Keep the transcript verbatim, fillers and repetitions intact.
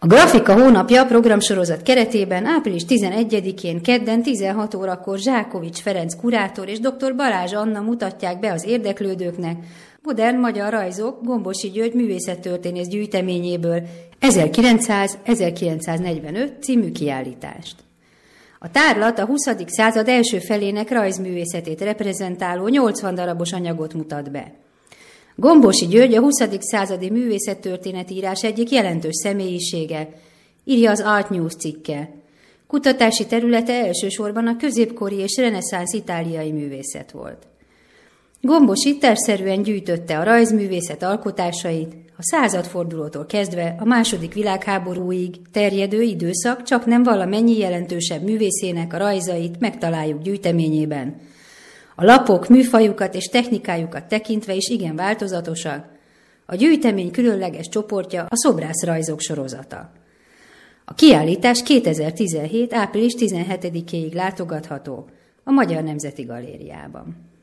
A Grafika hónapja programsorozat keretében április tizenegyedikén kedden tizenhat órakor Zsákovics Ferenc kurátor és dr. Balázs Anna mutatják be az érdeklődőknek modern magyar rajzok Gombosi György művészettörténész gyűjteményéből ezerkilencszáz-ezerkilencszáznegyvenöt című kiállítást. A tárlat a huszadik század első felének rajzművészetét reprezentáló nyolcvan darabos anyagot mutat be. Gombosi György a huszadik századi művészettörténetírás egyik jelentős személyisége, írja az Art News cikke. Kutatási területe elsősorban a középkori és reneszánsz itáliai művészet volt. Gombosi tervszerűen gyűjtötte a rajzművészet alkotásait, a századfordulótól kezdve a második világháborúig terjedő időszak csak nem valamennyi jelentősebb művészének a rajzait megtaláljuk gyűjteményében. A lapok műfajukat és technikájukat tekintve is igen változatosak. A gyűjtemény különleges csoportja a szobrászrajzok sorozata. A kiállítás kétezer-tizenhét. április tizenhetedikéig látogatható a Magyar Nemzeti Galériában.